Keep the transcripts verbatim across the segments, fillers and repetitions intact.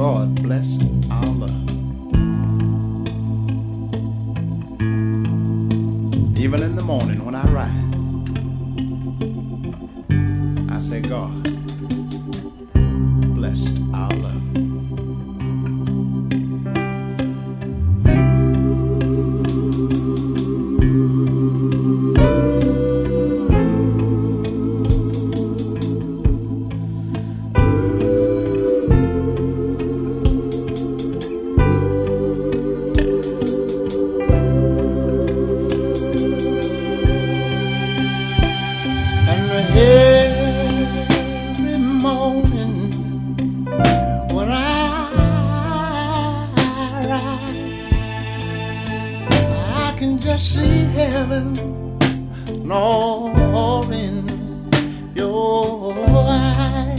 God bless our love. Even in the morning when I rise, I say, God bless our love. Just see heaven all in your eyes.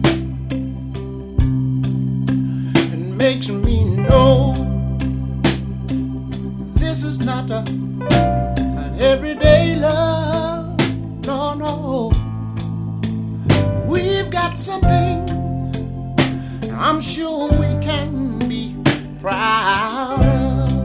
It makes me know this is not a, an everyday love. No, no. We've got something I'm sure we can be proud of.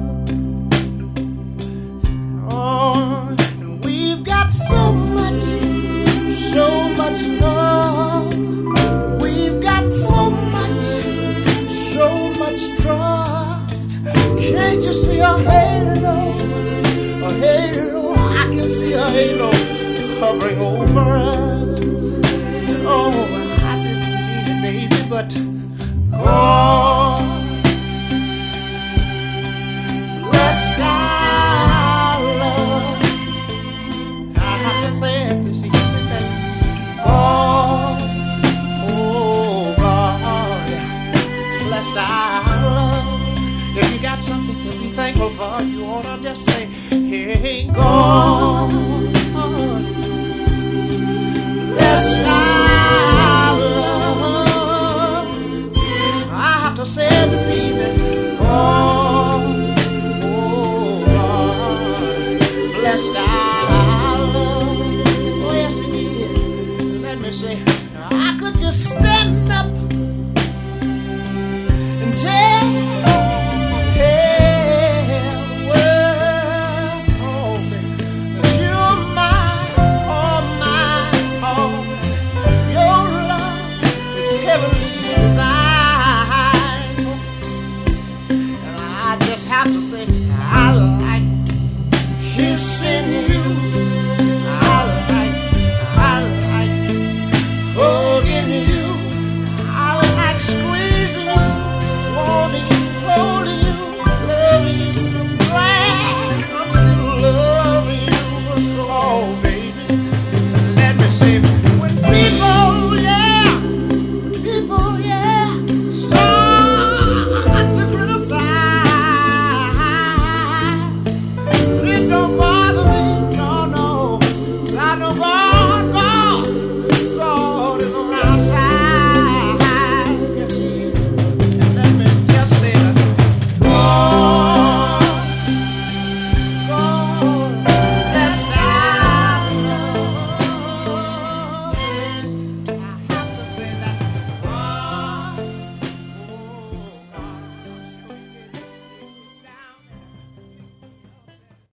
Oh, and we've got so much, so much love. We've got so much, so much trust. Can't you see a halo, a halo? I can see a halo hovering over us. Oh, I didn't mean it, baby, but God bless God. If you got something to be thankful for, you ought to just say, hey, God, bless thy love. I have to say it this evening, oh, oh God, bless thy love. Yes, oh yes it is. Let me say, I could just stand up and tell